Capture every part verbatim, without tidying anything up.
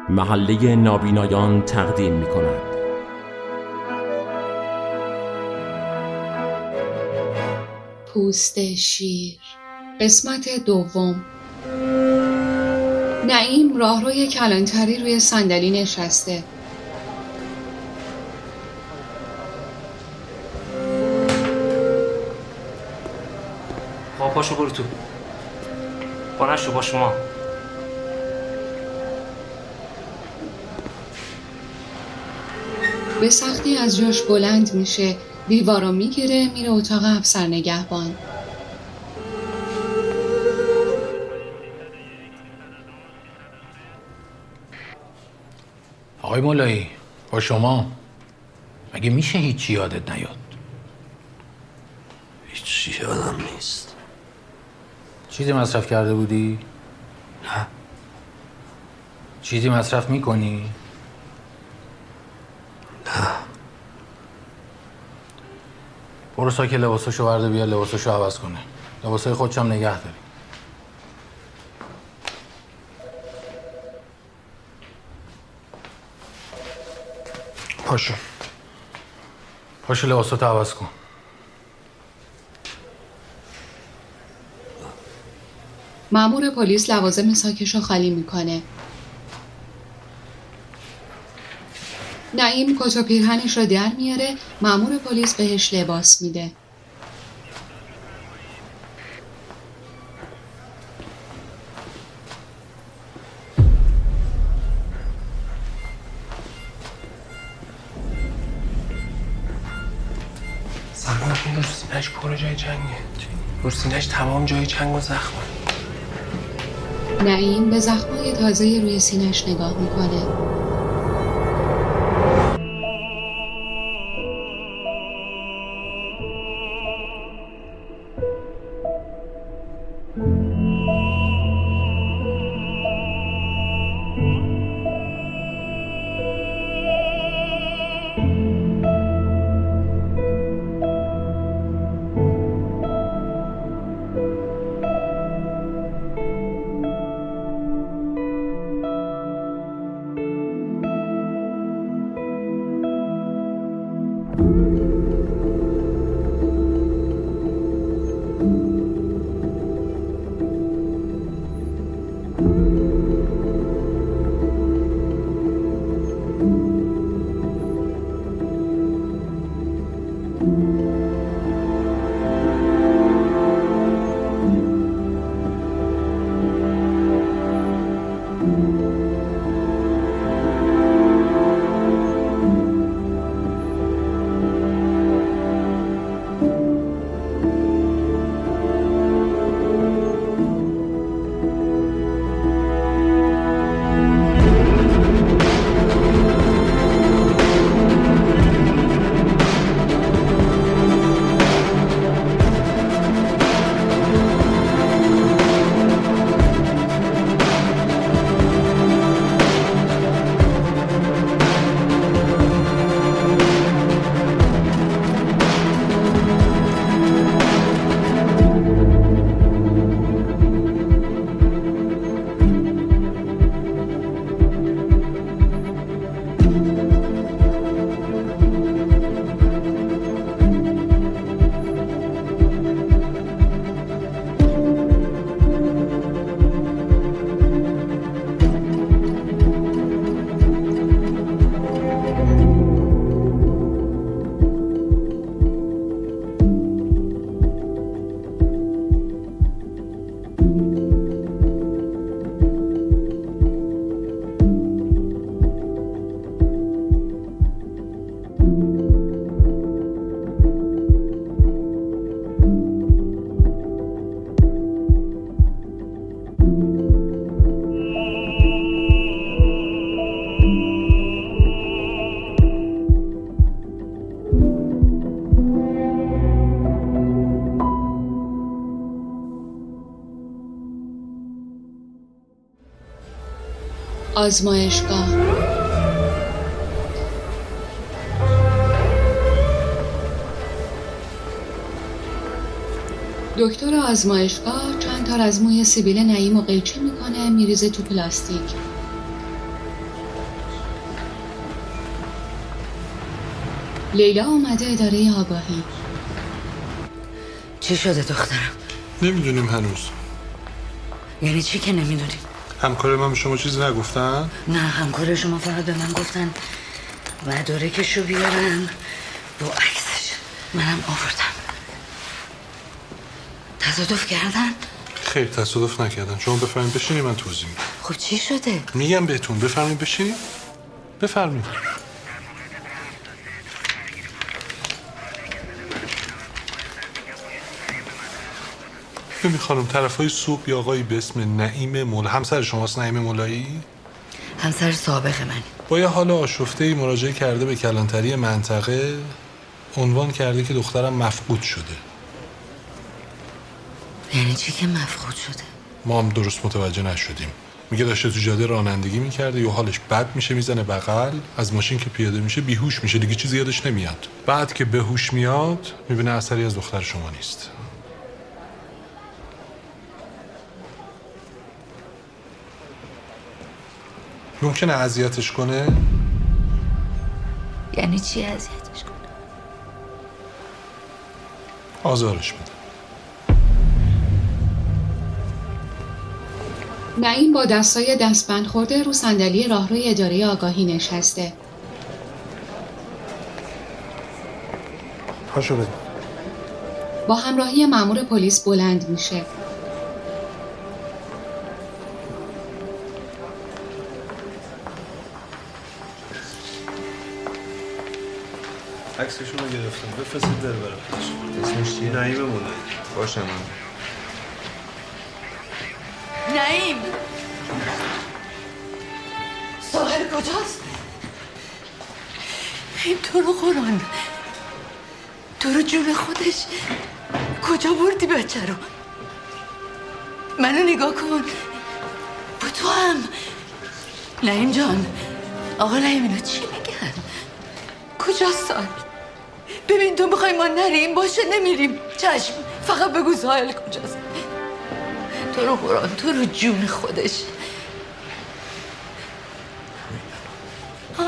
محله نابینایان تقدیم می کند. پوست شیر، قسمت دوم. نعیم راهروی کلانتری روی صندلی نشسته. خب پاشو برو تو. بانش رو با شما. به سختی از جاش بلند میشه، دیوارو میگیره، میره اتاق افسر نگهبان. آقای مولایی با شما. مگه میشه هیچی یادت نیاد؟ هیچی یادم نیست. چیزی مصرف کرده بودی؟ نه. چیزی مصرف میکنی؟ نه. برو ساکت لباساشو برده بیا لباساشو عوض کنه. لباسای خودش هم نگه داری. پاشو. پاشو لباساتو عوض کن. مأمور پلیس لوازم ساکشو خالی میکنه. نعیم کت و پیرهنش رو در میاره، مأمور پلیس بهش لباس میده. سلمان این رو سینه‌اش پر جای جنگه. رو سینه‌اش تمام جای جنگ و زخمه. نعیم به زخمای تازه روی سینه‌اش نگاه میکنه. آزمایشگاه. دکتر آزمایشگاه چند تار از موی سیبیل نعیم رو قیچی میکنه، میریزه تو پلاستیک. لیلا اومده اداره آگاهی. چی شده دخترم؟ نمیدونیم هنوز. یعنی چی که نمیدونیم؟ همکار من به شما چیزی نگفتن؟ نه همکار شما فقط به من گفتن مدارکشو بیارم با عکسش. منم آوردم. تصادف کردن؟ خیر تصادف نکردن. شما بفرمایید بشینید من توضیح میدم. خب چی شده؟ میگم بهتون بفرمایید بشینید. بفرمایید. ببین خانم طرفای صبح یا آقایی به اسم نعیم مولا، همسر شماست نعیم مولایی؟ همسر سابق منی. با یه حال آشفته‌ای مراجعه کرده به کلانتری منطقه، عنوان کرده که دخترم مفقود شده. یعنی چی که مفقود شده؟ ما هم درست متوجه نشدیم. میگه داشته تو جاده رانندگی میکرده یا حالش بد میشه میزنه بغل، از ماشین که پیاده میشه بیهوش میشه، دیگه چیزی یادش نمیاد. بعد که به هوش میاد میبینه اثری از دختر شما نیست. ممکنه اذیتش کنه؟ یعنی چی اذیتش کنه؟ آزارش بده. نعیم با دستای دستبند خورده رو صندلی راهروی اداره آگاهی نشسته. پاشو بده. با همراهی مأمور پلیس بلند میشه. عکسشون رو گرفتم بفرستید بره برم. اسمش چیه؟ نعیم مولایی. باشه من. نعیم ساحر کجاست؟ این تو رو قرآن تو رو جون خودش کجا بردی بچه رو؟ منو نگاه کن. با تو هم نعیم جان. آقا نعیم اینا چی میگن؟ کجاست ساحل؟ ببین تو میخوای ما نریم باشه نمیریم. چشم فقط بگو ساحل کجاست. تو رو قرآن تو رو جون خودش. ها؟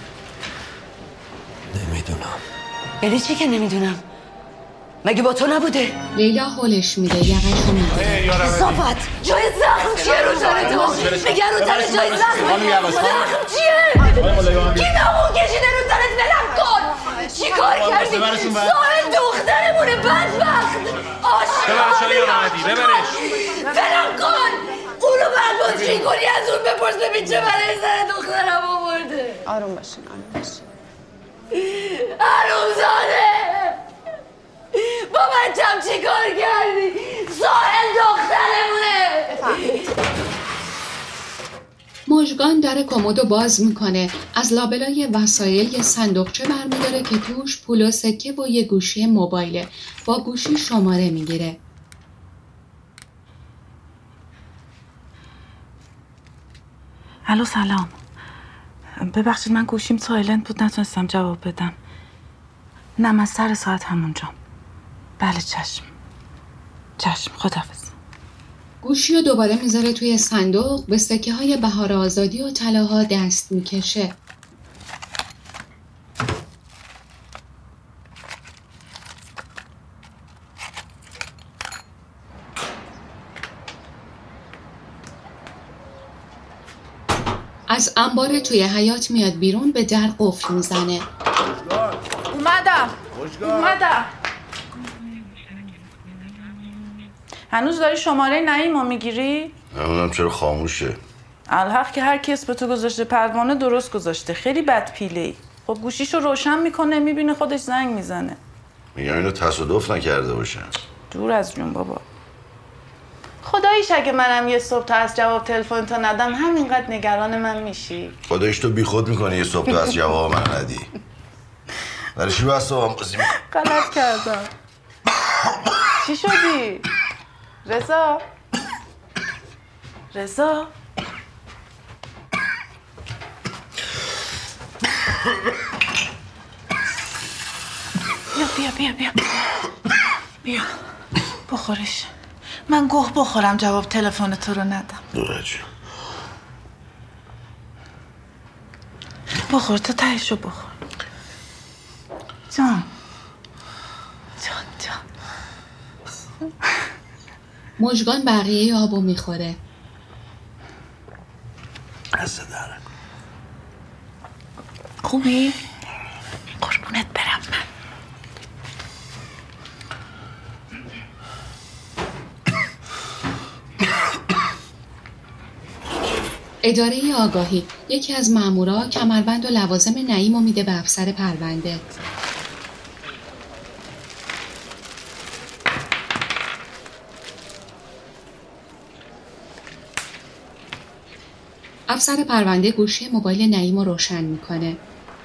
نمیدونم. یعنی چی که نمیدونم؟ مگه با تو نبوده؟ لیلا هولش میده یقشو میگیره. صافت جای زخم چیه رو تن تو؟ میگه رو تن جای زخم زخم چیه؟ کی نمون کشیده رو تنت بلم کن. چی کار کردی؟ ساحل دخترمونه بدبخت عاشق بلم کن. اونو بعد بازی کنی از اون بپرس ببین چه برای سر دخترم آورده. آروم باشین آروم باشین. حرومزاده با بچم چی کار کردی؟ ساحل دخترمونه. مژگان در کمدو باز میکنه. از لابلای وسایل یه صندوقچه برمیداره که توش پول و سکه و یه گوشی موبایله. با گوشی شماره میگیره. الو سلام. ببخشید من گوشیم سایلنت بود نتونستم جواب بدم. نه من سر ساعت همونجام. بله چشم. چشم خداحافظ. گوشی رو دوباره میذاره توی صندوق. به سکه های بهار آزادی و طلاها دست میکشه. از انبار توی حیاط میاد بیرون به در قفل میزنه. اومدم اومدم. هنوز داری شماره نعیمو میگیری؟ نمیدونم چرا خاموشه. الحق که هر کس به تو گذاشته پروانه درست گذاشته. خیلی بد پیله‌ای. خب گوشیشو روشن میکنه میبینه خودش زنگ میزنه. میگم اینو تصادف نکرده باشن. دور از جون بابا. خداییش اگه منم یه صبح تا از جواب تلفن تا ندم همینقدر نگران من میشی. خداییش تو بی خود میکنی یه صبح تو از جواب من ندی. برای چی بس تو هم بازی میکنی؟ غلط کردم. چی شدی؟ رضا؟ رضا؟ بیا بیا بیا بیا بیا بخورش. من گوه بخورم جواب تلفن تو رو ندم. دوره بخور تا تهشو بخور. جان جان جان. مژگان بقیه آبو میخوره. دست در خوبی؟ قربونت برم من. اداره آگاهی. یکی از مامورا کمربند و لوازم نعیم رو میده به افسر پرونده. افسر پرونده گوشی موبایل نعیم رو روشن میکنه.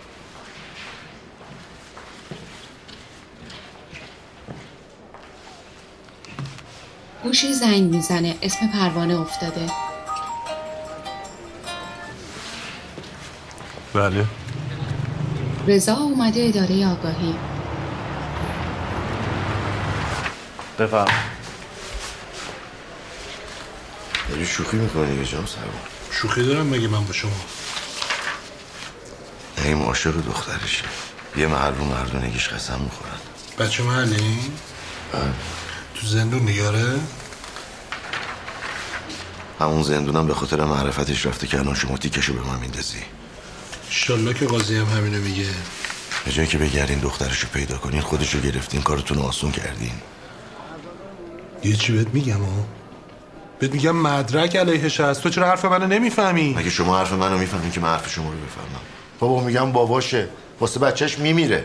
گوشی زنگ میزنه. اسم پروانه افتاده. بله. رضا اومده اداره آگاهی. بفهم. داری شوخی میکنی یه جام سرمان؟ شوخی دارم مگه من با شما؟ نعیم عاشق دخترشه. یه محل رو مردونگیش قسم میخورن. بچه محلی؟ تو زندون نگاره؟ همون زندونم به خاطر معرفتش رفته که الان شما تیکشو به من میندازی. انشالله که قاضی هم همینو میگه. به جایی که بگردین دخترشو پیدا کنین خودشو گرفتین کارتون آسون کردین. یه چی بهت میگم ها؟ بهت میگم مدرک علیهش هست. تو چرا حرف منو نمیفهمی؟ مگه شما حرف منو میفهمین که من حرف شما رو بفهمم؟ بابا میگم باباشه واسه بچهش میمیره.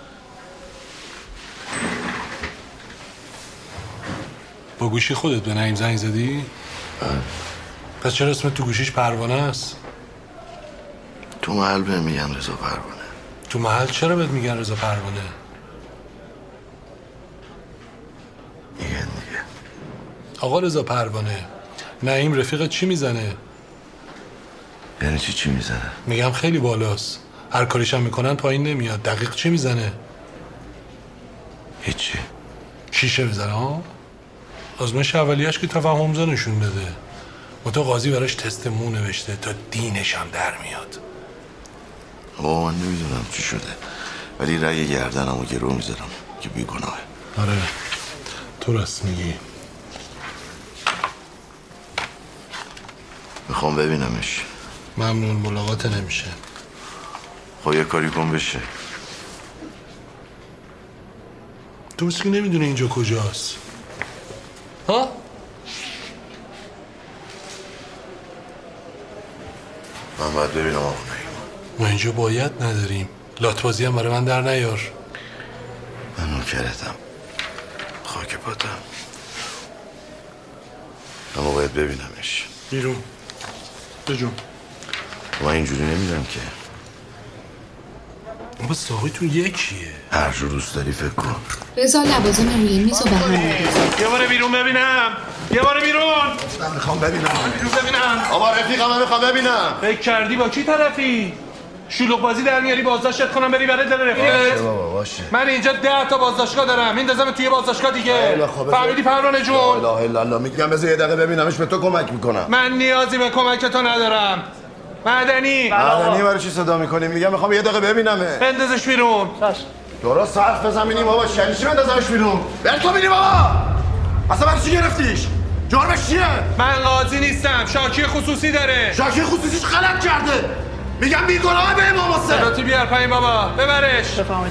با گوشی خودت به نعیم زنگ زدی؟ پس چرا اسمت تو گوشیش پروانه است؟ تو محل بهم میگن رضا پروانه. تو محل چرا بهت میگن رضا پروانه؟ میگن دیگه. آقا رضا پروانه، نعیم رفیقت چی میزنه؟ یعنی چی چی میزنه؟ میگم خیلی بالاست. هر کاریش هم میکنن پایین نمیاد. دقیق چی میزنه؟ هیچی. شیشه میزنه ها؟ آزمایش اولیه‌اش که تفاهم نشون داده. متو قاضی براش تست مو نوشته تا دینش هم در میاد. بابا من نمیدونم چی شده ولی رأی گردنمو گرو میذارم که بیگناهه. آره تو راست میگی. میخوام ببینمش. ممنون ملاقات نمیشه. خب یه کاری کن بشه. تو مثل که نمیدونه اینجا کجاست. ها؟ من باید ببینم آقا نعیم. ما اینجا باید نداریم. لاتبازی هم برای من در نیار. من نوکرتم. خاک پاتم. اما باید ببینمش. بیرون بجون. من اینجوری نمیدم که. بابا ساقیتون یکیه. هر جور دوست داری فکر کن. رضا لوازم روی میز و به هم می‌ریزه. یه بار بیرون ببینم. یه بار بیرون. من میخوام ببینم. بیرون ببینم. آقا رفیقم من میخوام ببینم. فکر کردی با کی طرفی؟ شلوغ بازی در میاری بازداشتت کنم بری برای دل رفیقت؟ باشه بابا باشه. من اینجا ده تا بازداشتگاه دارم. میندازم توی بازداشتگاه دیگه. فهمیدی پروانه جون؟ لا اله الا الله. میگم بذار یه دقیقه ببینمش به تو کمک میکنم. من نیازی به کمک تو ندارم. معدنی معدنی برای چی صدا میکنی؟ میگم میخوام یه دقیقه ببینمه. بندازش بیرون. درست حرف بزن ببینیم بابا. شنی چی بندازمش بیرون؟ بر تو ببینی بابا. اصلا برای چی گرفتیش؟ جرمش چیه؟ من قاضی نیستم. شاکی خصوصی داره. شاکی خصوصیش غلط کرده. میگم بیگناه به امام حسین. صداتی بیار پایین بابا. ببرش. بفهمید.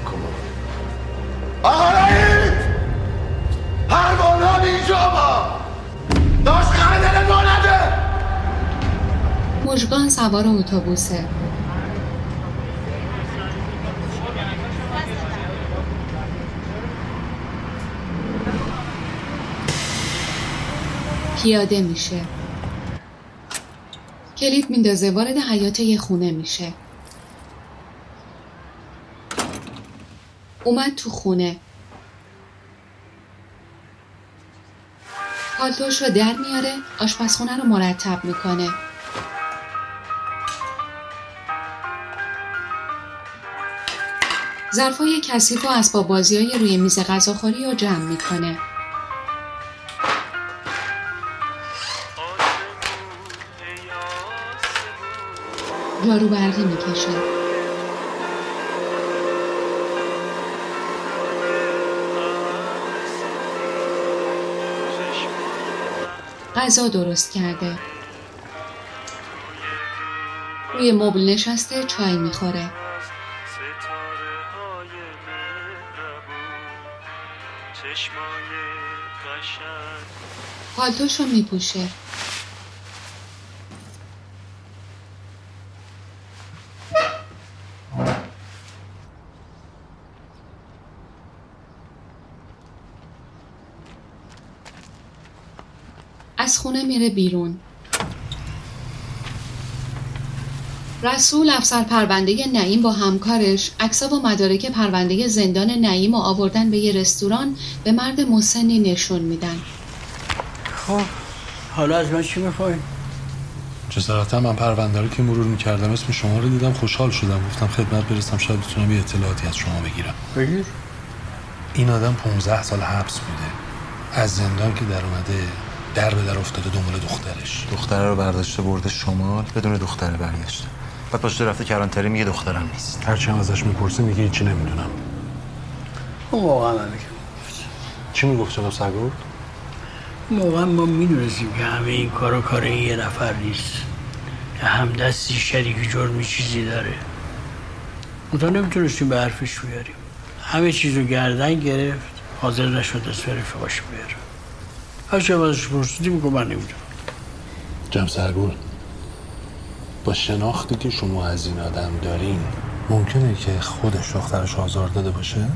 آقا رئیس پروانه اینجا با داشت خندل ما نده. مژگان سوار اتوبوسه. پیاده میشه. کلید میندازه وارد حیاط یه خونه میشه. اومد تو خونه. پالتوش رو در میاره. آشپزخونه رو مرتب میکنه. ظرفای کثیف و اسباب بازیای روی میز غذاخوری رو جمع میکنه. جارو برقی میکشه. غذا درست کرده. روی مبل نشسته چای میخوره. پالتوشو میپوشه. از خونه میره بیرون. رسول افسر پرونده نعیم با همکارش عکس‌ها و مدارک پرونده زندان نعیم رو آوردن به یه رستوران به مرد مسنی نشون میدن. خب حالا از من چی میخوای؟ جسارتا من پرونده رو که مرور میکردم اسم شما رو دیدم خوشحال شدم، گفتم خدمت برسم شاید بتونم یه اطلاعاتی از شما بگیرم. بگیر. این آدم پانزده سال حبس بوده، از زندان که در اومده در به در افتاده دنبال دخترش. دختره رو برداشته برده شمال بدون دختره برگشته. بعد پاشته رفته کرانتری میگه دخترم نیست. هرچی هم ازش میپرسه میگه هیچی نمیدونم. اون موقع هم میگم چی میگفت جناب سرگرد؟ اون موقع ما میدونستیم که همه این کارا کار این یه نفر نیست، که همدستی شریکی جرمی چیزی داره. منتها نمیتونستیم به حرفش بیاریم. همه چیزو گردن گرفت، حاضر نشد از رفیقاش بیاره. هرچی هم ازش پرسیدیم میگه من نمیدونم. جناب سرگرد، با شناختی که شما از این آدم دارین ممکنه که خودش دخترش آزار داده باشه؟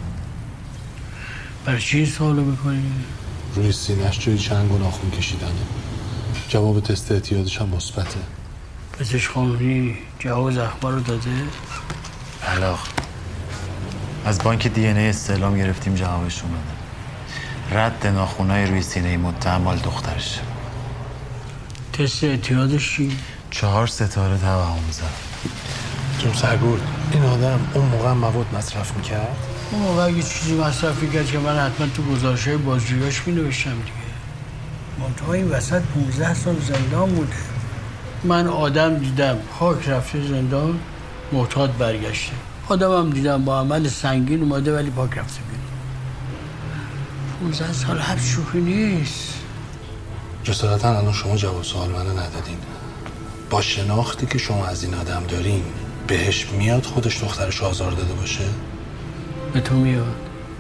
برای چی این سوالو میکنی؟ روی سینه‌اش جای چند و ناخون کشیدنه. جواب تست اعتیادش هم مثبته. پزشک قانونی جواب زخما رو داده؟ بله. از بانک دی ان ای استعلام گرفتیم جوابش اومده. رد ناخونای روی سینه متهم مال دخترش. تست اعتیادش چی؟ چهار ستاره توهم زد. جناب سرگرد، این آدم اون موقع مواد مصرف میکرد؟ اون موقع اگه چیزی مصرف میکرد که من حتما تو گزارش‌های بازجوییاش مینوشتم دیگه. منتها این وسط پونزده سال زندان بوده. من آدم دیدم خاک رفته زندان معتاد برگشته. آدم هم دیدم با عمل سنگین اومده ولی پاک رفته بیرون. پونزده سال حبس شوخی نیست. جسارتا الان شما جواب سوال منو ندادین. با شناختی که شما از این آدم دارین بهش میاد خودش دخترش آزار داده باشه؟ به تو میاد.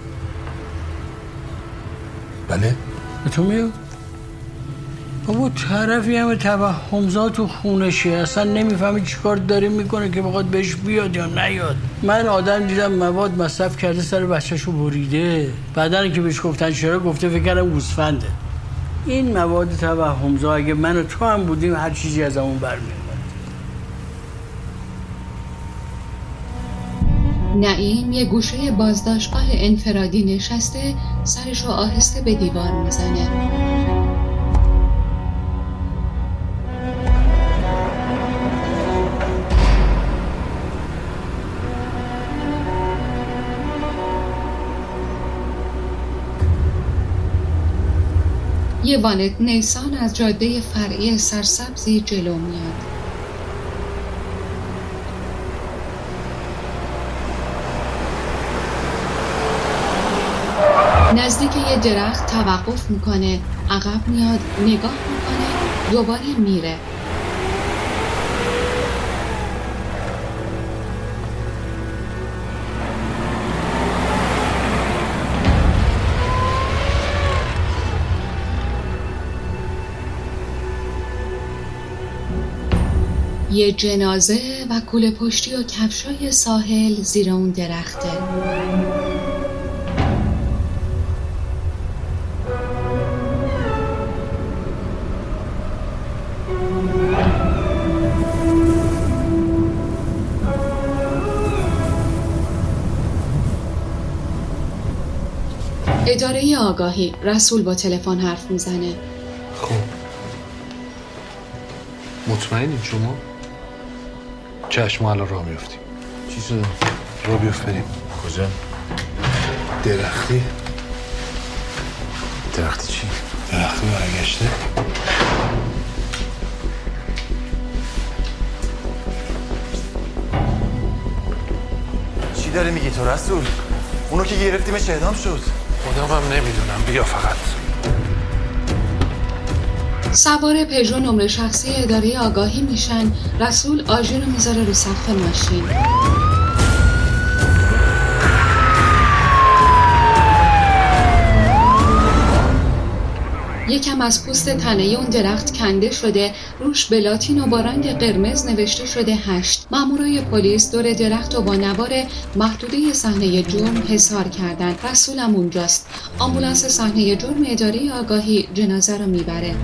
بله؟ به تو میاد. بابا طرفی همه توهمزا تو خونشه، اصلا نمیفهمی چی کار داره میکنه که بخواد بهش بیاد یا نیاد. من آدم دیدم مواد مصرف کرده سر بچه‌شو بریده، بعدن که بهش گفتن چرا گفته فکر کردم گوسفنده. این مواد توهمزا اگه من و تو هم بودیم هر چیزی از همون برمیاد. نعیم یه گوشه بازداشتگاه انفرادی نشسته، سرشو آهسته به دیوار میزنه. یه وانت نیسان از جاده فرعی سرسبزی جلو میاد. نزدیک یه درخت توقف میکنه، عقب میاد، نگاه میکنه، دوباره میره. یه جنازه و کوله پشتی و کفشای ساحل زیر اون درخته. اداره آگاهی. رسول با تلفن حرف میزنه. خب مطمئنید شما؟ چشم الان راه میفتیم. چی شده؟ راه بیفت بریم. کجا؟ درختی. درختی چی؟ درختی برگشته. چی داری میگی تو رسول؟ اونو که گرفتیمش اعدام شد. خودم هم نمیدونم، بیا فقط. سوار پژو نمره شخصی اداره آگاهی میشن. رسول آژیر رو میذاره رو سقف ماشین. یکم از پوست تنه اون درخت کنده شده، روش بلاتین و با رنگ قرمز نوشته شده هشت. مامورای پلیس دور درخت و با نوار محدوده صحنه جرم حصار کردن. رسولم اونجاست. آمبولانس صحنه جرم اداره آگاهی جنازه رو میبره.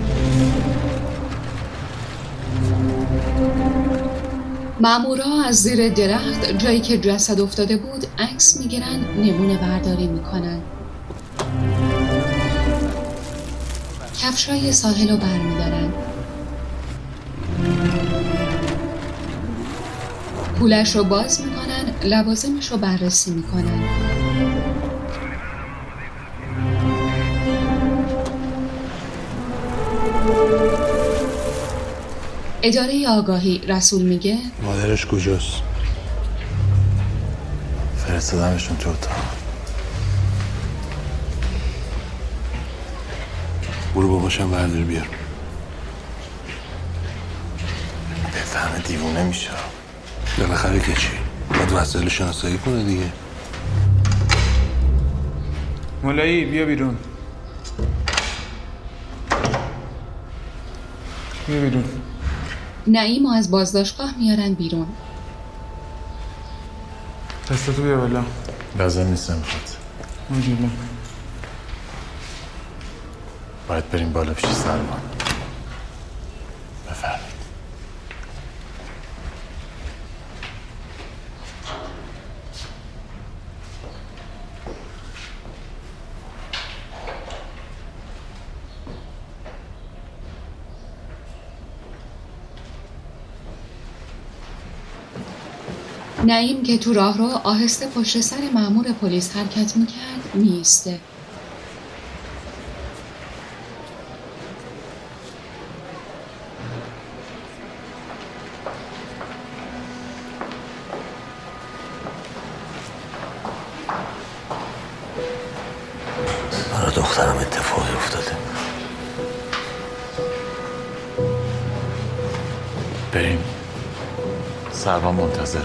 مامورا از زیر درخت جایی که جسد افتاده بود عکس میگیرن، نمونه برداری میکنن. کفشای ساحل رو برمیدارن. کولش رو باز میکنن، لوازمش رو بررسی میکنن. اداره آگاهی. رسول میگه مادرش کجاست؟ فرستادمشون تو اتاق. برو باباشم بردار بیار. بفهمه دیوونه میشه. بالاخره که چی؟ باید وسایل شناسایی کنه دیگه. مولایی بیا بیرون. بیا بیرون. نعیم از بازداشتگاه میارن بیرون. دستتو بیا بالا. لازم نیست نمیخواد. مجبورم. باید بریم بالا پیش سلمان. بفرمایید. نعیم که تو راه رو آهسته پشت سر مأمور پلیس حرکت میکرد میسته. برای دخترم اتفاقی افتاده. بریم. سلمان منتظر.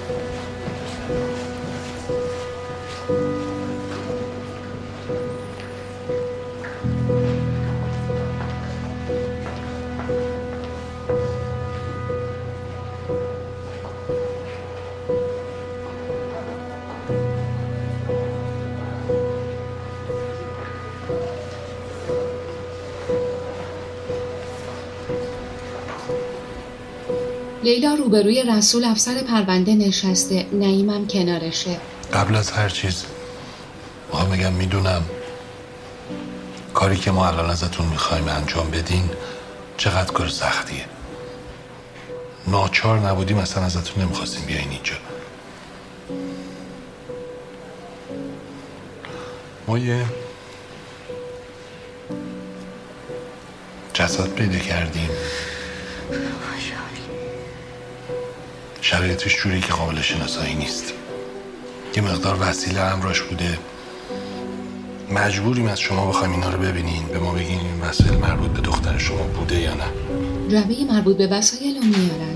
لیلا روبروی رسول افسر پرونده نشسته. نعیمم کنارشه. قبل از هر چیز ما میگم میدونم کاری که ما الان ازتون میخوایم انجام بدین چقدر کار سختیه. ناچار نبودیم اصلا ازتون نمیخواستیم بیاین اینجا. ما یه جسد پیدا کردیم، شرایطش جوری که قابل شناسایی نیست. یه مقدار وسیله همراش بوده. مجبوریم از شما بخوایم اینا رو ببینین، به ما بگین این وسایل مربوط به دختر شما بوده یا نه. جعبه مربوط به وسایل رو میارن.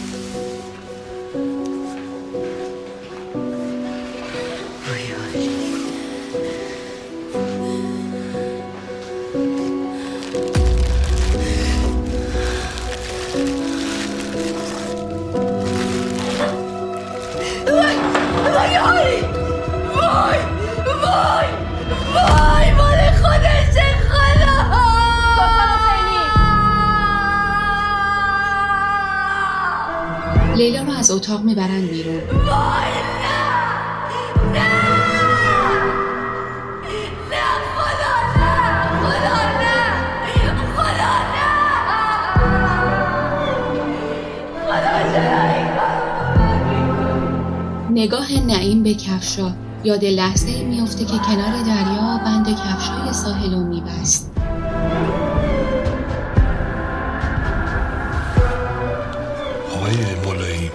لیلا رو از اتاق میبرن بیرون. نگاه نعیم به کفشا یاد لحظه ای میفته که کنار دریا بند کفشای ساحل رو میبست. آقای مولایی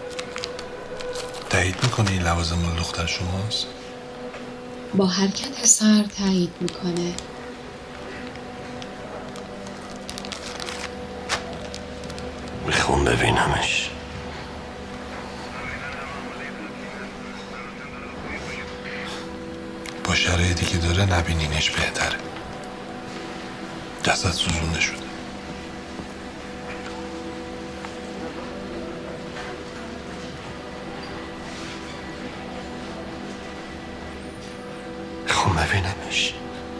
تایید میکنه این لوازم مال دختر شماست؟ با حرکت سر تایید میکنه. ببینمش. با شرایطی که داره نبینینش بهتره. جسد سوزونده شده. خب ببینمش.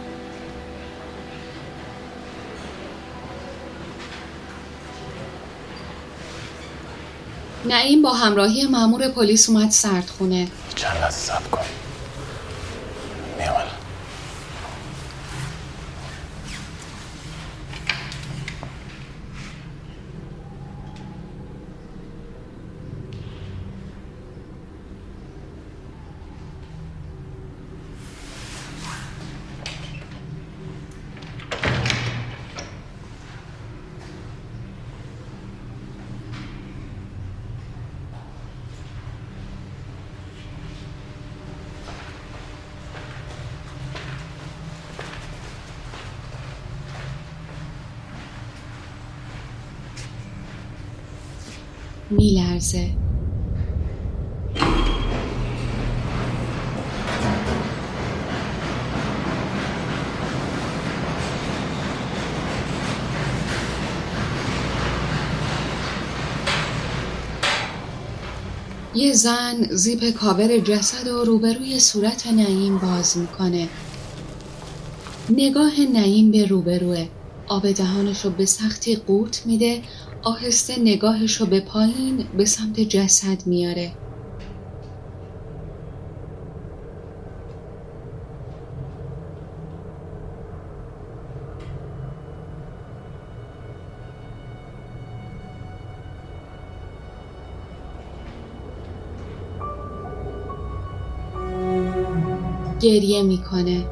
نعیم با همراهی مأمور پلیس اومد سردخونه. چند لحظه صبر کن. میام الان. میلرزه. یه زن زیپ کاور جسد و روبروی صورت نعیم باز میکنه. نگاه نعیم به روبروه. آب دهانشو به سختی قورت میده. آهسته نگاهشو به پایین به سمت جسد میاره. گریه میکنه.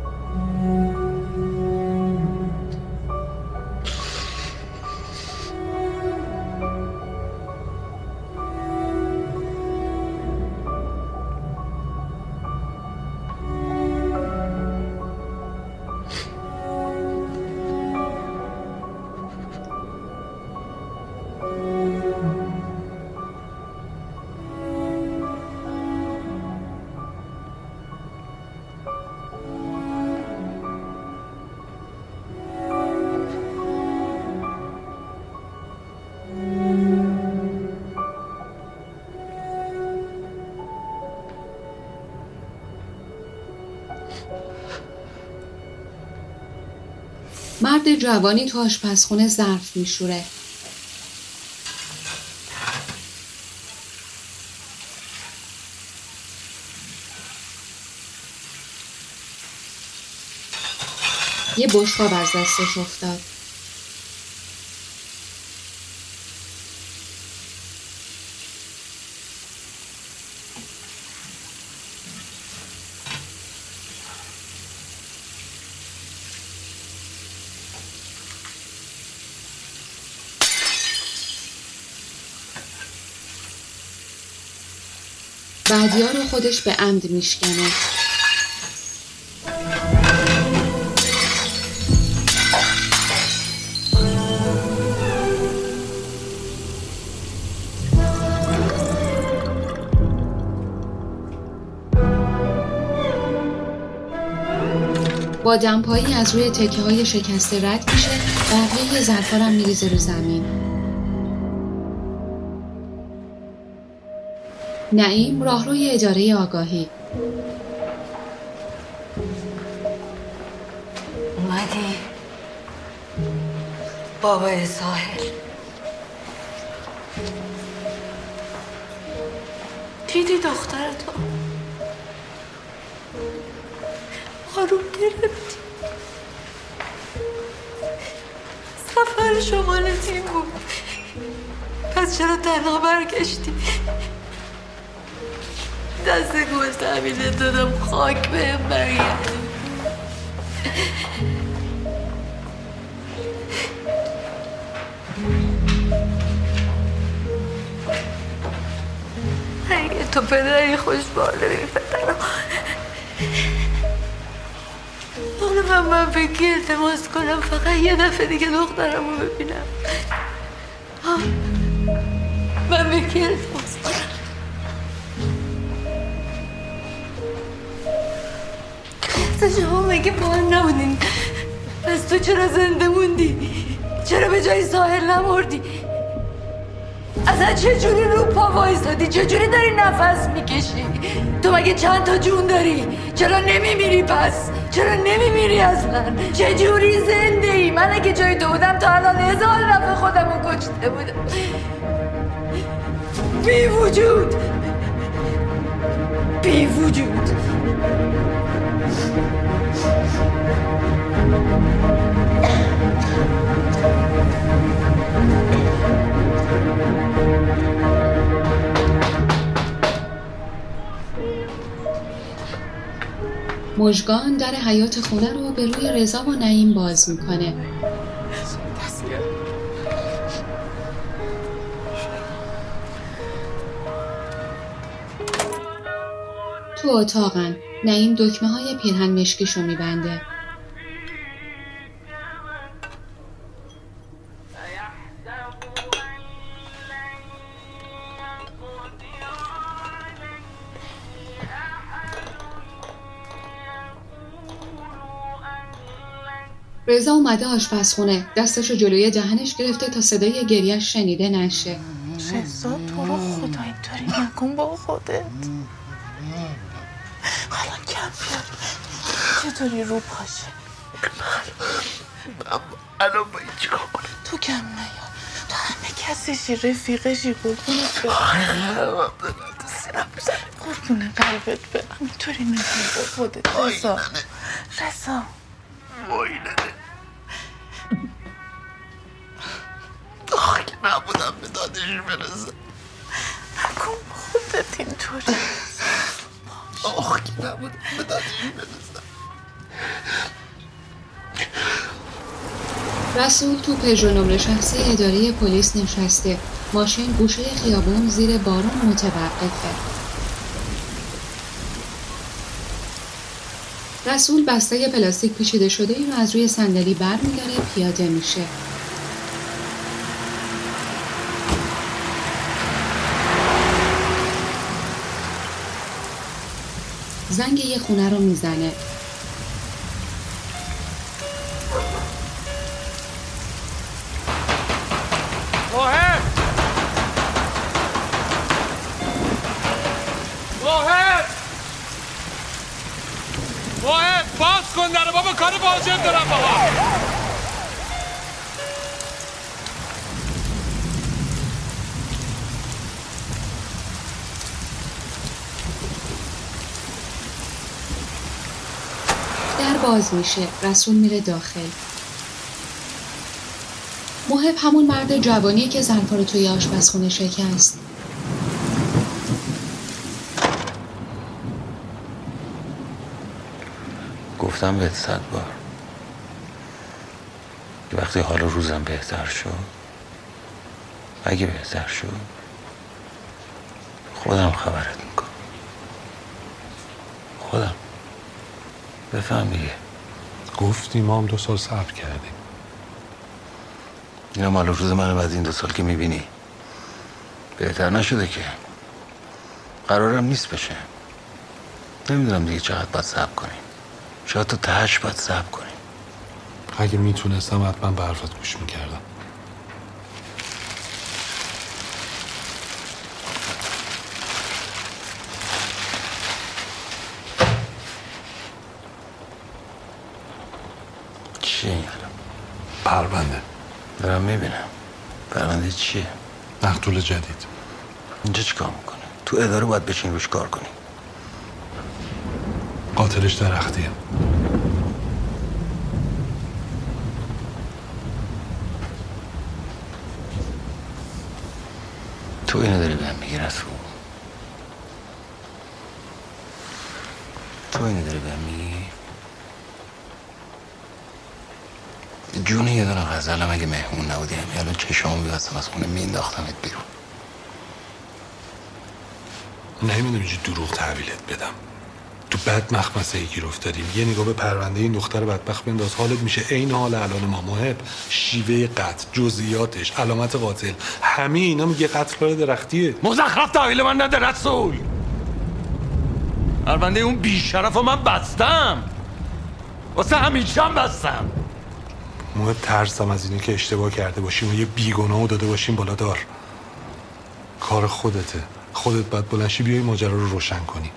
مرد جوانی تو آشپزخونه ظرف میشوره. یه بشقاب از دستش افتاد. بعدیا رو خودش به عمد میشکنه. با دمپایی از روی تکه های شکسته رد میشه. بقیه ظرفارم میریزه رو زمین. نعیم راهروی اداره آگاهی. اومدی بابای ساحل؟ دیدی دخترتو؟ آروم گرفتی؟ سفر شمال تیم بود، پس چرا تنها برگشتی؟ دست گل تحویلت دادم، خاک بهم برگردی. اگه تو پدری خوشبال ببین پدرم، حالا من من بگی التماس کنم فقط یه دفعه دیگه دخترم رو ببینم. بکر تو شما مگه با هم نبودین؟ پس تو چرا زنده موندی؟ چرا به جای ساحل نمردی؟ اصلا چجوری رو پا وایسادی؟ چجوری داری نفس میکشی؟ تو مگه چند تا جون داری؟ چرا نمیمیری پس؟ چرا نمیمیری اصلا؟ چجوری زنده ای؟ من اگه جای تو بودم تا الان هزار دفعه خودم رو کشته بودم. بی وجود بی وجود مژگان در حیاط خونه رو به روی رضا و نعیم باز میکنه. تو اتاقن. نعیم دکمه های پیرهن مشکیشو میبنده. رضا اومده آشپزخونه. دستشو جلوی دهنش گرفته تا صدای گریه‌اش شنیده نشه. رضا تو رو خدا اینطوری نکن با خودت. حالا کم بیار. چطوری رو پاشه؟ الان با این چیکار کنه؟ تو کم نیا. تو همه کسیشی، رفیقشی، قربونت برم. قربون قلبت برم. اینطوری نکن با خودت. رضا رضا وای ننه آخه که نبودم به دادش برسم. نکن با خودت اینطوری. آخه که نبودم به دادش برسم. رسول تو پژو نمره شخصی اداره پلیس نشسته. ماشین گوشه خیابون زیر بارون متوقفه. رسول بسته پلاستیک پیچیده شده ای رو از روی صندلی برمی‌داره، پیاده میشه. زنگ یه خونه رو میزنه. واحد واحد واحد باز کن در بابا، کار واجب دارم بابا. در باز میشه. رسول میره داخل. محب همون مرد جوانیه که ظرفا رو توی آشپزخونه شکست. گفتم بهت صد بار که وقتی حالا روزم بهتر شد، اگه بهتر شد خودم خبرت میکنم. خودم بفهم دیگه. گفتیم ما هم دو سال صبر کردیم. اینا مال روز منو بعد این دو سال که میبینی بهتر نشده که. قرارم نیست بشه. نمیدونم دیگه چقدر باید صبر کنیم. شاید تا تهش باید صبر کنیم. اگه میتونستم حتما به حرفت گوش میکردم. چیه این؟ پرونده. دارم میبینم. پرونده چیه؟ مقتول جدید. اینجا چی کار میکنه؟ تو اداره باید بشین روش کار کنی. قاتلش درختیه. تو اینو داری بهم میگی رسول؟ تو اینو داری بهم میگی؟ جون یه دونه غزلم اگه مهمون نبودی همین الان چشامو بیاستم از خونه مینداختمت بیرون. نمیدونم اینجا دروغ تحویلت بدم. تو بد مخمسه ای گیر افتادیم. یه نگاه به پرونده این دختر بدبخت بنداز، حالت میشه عین حال الان ما. محب، شیوه قتل، جزئیاتش، علامت قاتل، همه اینا میگه قتل کار درختیه. مزخرف تحویل من نده رسول. پرونده اون بیشرف رو من بستم، واسه همیشه هم بستم. محب ترسم از اینه که اشتباه کرده باشیم و یه بیگناهو داده باشیم بالا دار. کار خودته، خودت باید بلنشی بیای ماجرا رو روشن کنی.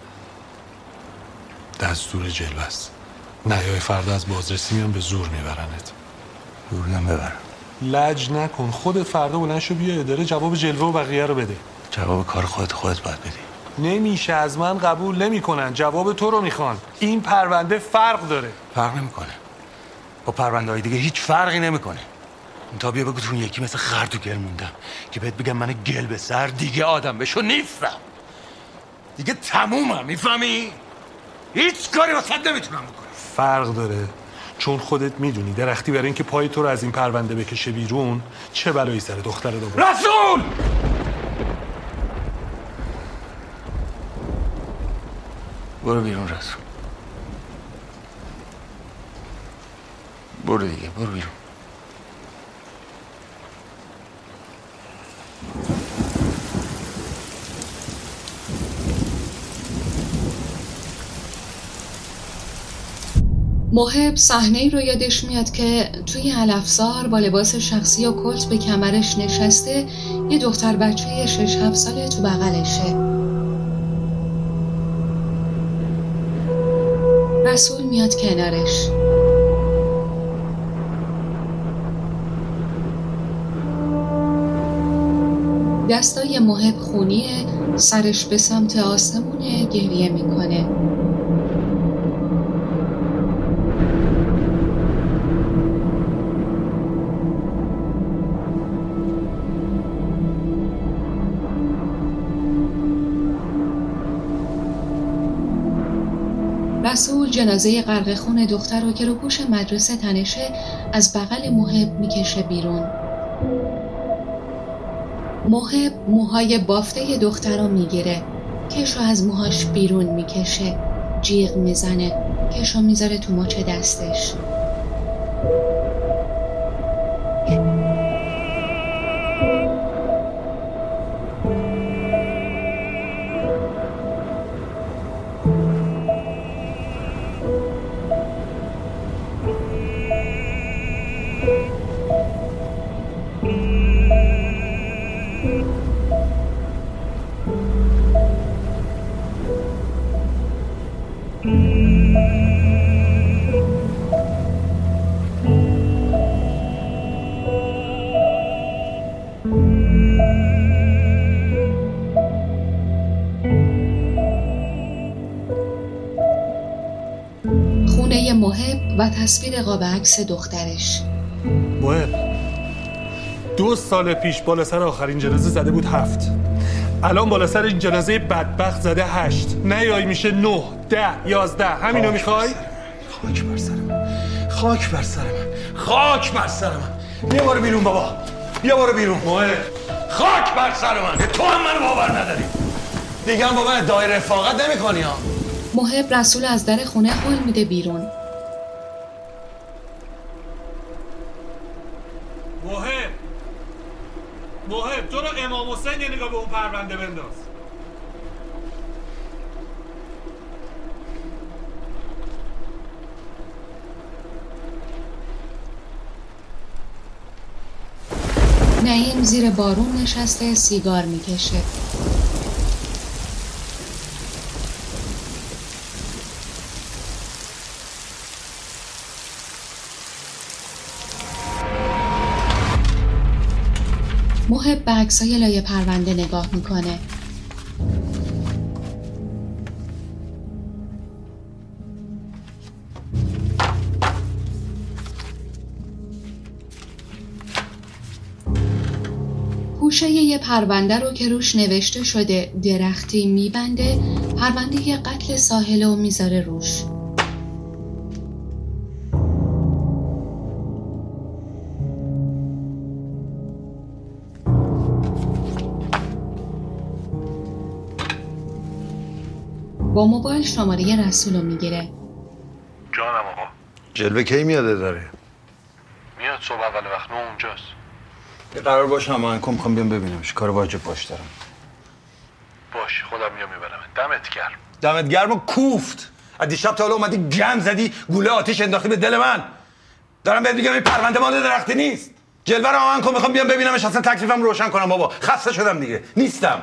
دستور جلوه است. نیای فردا از بازرسی میان به زور میبرنت. زوریم ببرن. لج نکن، خودت فردا بلند شو بیا اداره جواب جلوه و بقیه رو بده. جواب کار خودت خودت باید بدی. نمیشه، از من قبول نمیکنن، جواب تو رو میخوان. این پرونده فرق داره. فرق نمیکنه. با پرونده های دیگه هیچ فرقی نمیکنه. تا بیا بگو تو یکی مثل خر تو گل موندم که بهت بگم من گل به سر دیگه آدم بشو نیستم. دیگه تمومم، میفهمی؟ هیچ کاری واسه نمیتونم بکنم. فرق داره، چون خودت میدونی درختی برای اینکه پای تو رو از این پرونده بکشه بیرون چه بلایی سر دختر دوم. رسول! برو بیرون رسول. برو دیگه، برو بیرون. محب صحنه‌ای رو یادش میاد که توی علفزار با لباس شخصی و کلت به کمرش نشسته، یه دختر بچه شش هفت ساله تو بغلشه. رسول میاد کنارش. دستای محب خونیه، سرش به سمت آسمونه، گریه میکنه. رسول جنازه غرق خون دختر رو که رو پوش مدرسه تنشه از بغل محب میکشه بیرون. محب موهای بافته دختر رو میگیره، کشو از موهاش بیرون میکشه، جیغ میزنه، کشو میذاره تو مچ دستش. خونه محب و تصویر قاب عکس دخترش. محب دو سال پیش بالا سر آخرین جنازه زده بود هفت، الان بالا سر این جنازه بدبخت زده هشت. نیای میشه نه، ده، یازده. همینو میخوای؟ خاک بر سر من، خاک بر سر من، خاک بر سر من. بیا برو بیرون بابا، بیا برو بیرون. محب خاک بر سر من، تو هم منو باور نداری. دیگه هم با من ادعای رفاقت نمی کنی ها. محب رسول از در خونه هل میده بیرون. محب محب تو رو امام حسین یه نگاه به اون پرونده بنداز. نعیم زیر بارون نشسته سیگار میکشه. محب به عکسای لایه پرونده نگاه میکنه. گوشه یه پرونده رو که روش نوشته شده درختی میبنده، پرونده قتل ساحله و میذاره روش. با موبایل شماره رسول رو میگیره. جانم آقا. جلوه کی میاده داره؟ میاد صبح اول وقت نه اونجاست. یه قرار باشه همه انکم میخوام بیام ببینمش، کار واجب باش دارم. باش خودم میام میبرم. دمت گرم. دمت گرم و کوفت. از دیشب تا حالا اومدی گم زدی، گوله آتیش انداختی به دل من. دارم بهت میگم این پرونده مال درختی نیست. جلوه رو آمن کن، میخوام بیام ببینمش، اصلا تکلیفم روشن کنم بابا. خسته شدم دیگه. نیستم.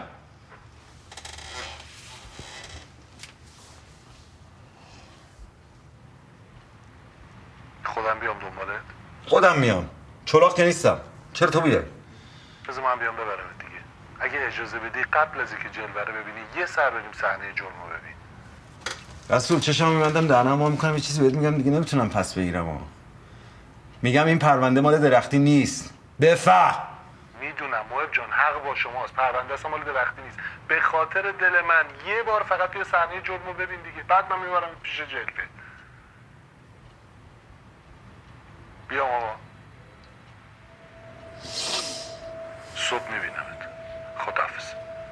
خودم بیام دنبالت؟ خودم میام. چلاق که نیستم. چرا تو بیای؟ بذار من بیام ببرمت دیگه. اگه اجازه بدی قبل از اینکه جلوه رو ببینی یه سر بریم صحنه جرمو ببین. رسول چشمو میبندم دهنمو وا میکنم، یه چیزی بهت میگم دیگه نمیتونم پس بگیرم. آقا میگم این پرونده مال درختی نیست. بفهم. میدونم محب جان، حق با شماست. پرونده اصلا مال درختی نیست. به خاطر دل من یه بار فقط بیا صحنه جرمو ببین دیگه. بعد من میبرم پیش جلوه. بیا ماما. صبح میبینمت. خداحافظ.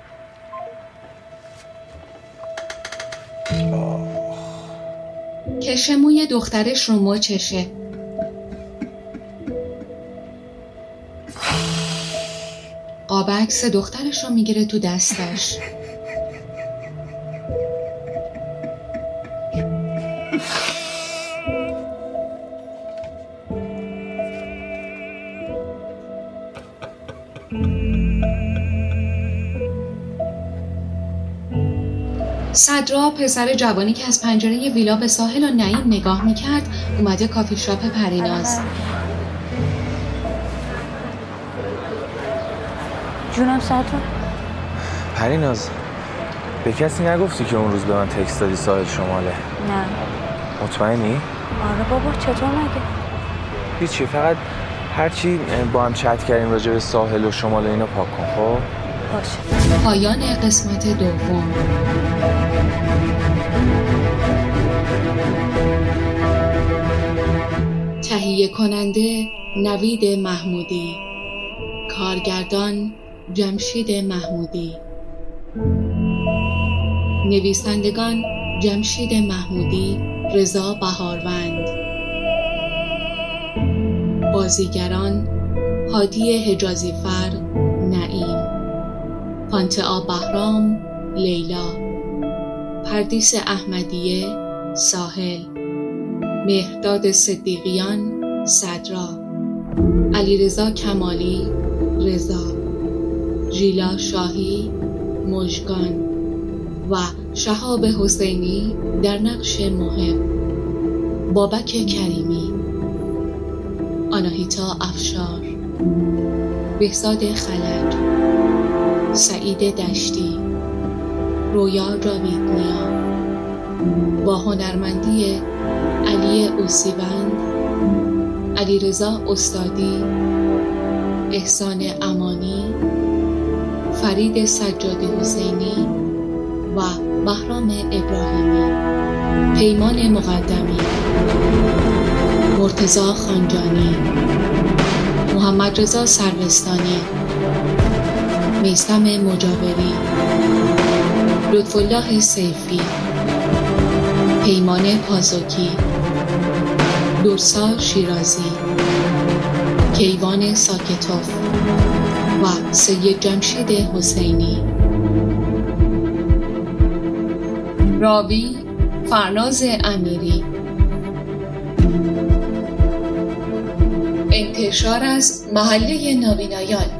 کشه موی دخترش رو مچشه. قاب عکس دخترش رو میگیره تو دستش. صدرا پسر جوانی که از پنجره ویلا به ساحل و نعیم نگاه میکرد اومده کافی شاپ پریناز. جونم صدرا. پریناز به کسی نگفتی که اون روز به من تکست دادی ساحل شماله؟ نه. مطمئنی؟ آره بابا، چطور مگه؟ هیچی، فقط هرچی با هم چت کردیم راجع به ساحل و شمال اینا پاک کن. خب باشه. پایان قسمت دوم. تهیه کننده نوید محمودی، کارگردان جمشید محمودی، نویسندگان جمشید محمودی، رضا بهاروند، بازیگران هادی حجازی فر، نعیم، پانتعا بهرام، لیلا، پردیس احمدیه، ساحل، مهرداد صدیقیان، صدرا، علیرضا کمالی، رضا، ژیلا شاهی، مژگان و شهاب حسینی در نقش محب، بابک کریمی، آناهیتا افشار، بهزاد خلج، سعید دشتی، رویا جاویدنیا، با هنرمندی علی اوسیوند، علیرضا استادی، احسان امانی، فرید سجادی حسینی و بهرام ابراهیمی، پیمان مقدمی، مرتضی خانجانی، محمد رضا سروستانی، میثم مجاوری، لطفالله سیفی، پیمان پازوکی، دورسا شیرازی، کیوان ساکتوف و سید جمشید حسینی. راوی فرناز امیری. انتشار از محله نابینایان.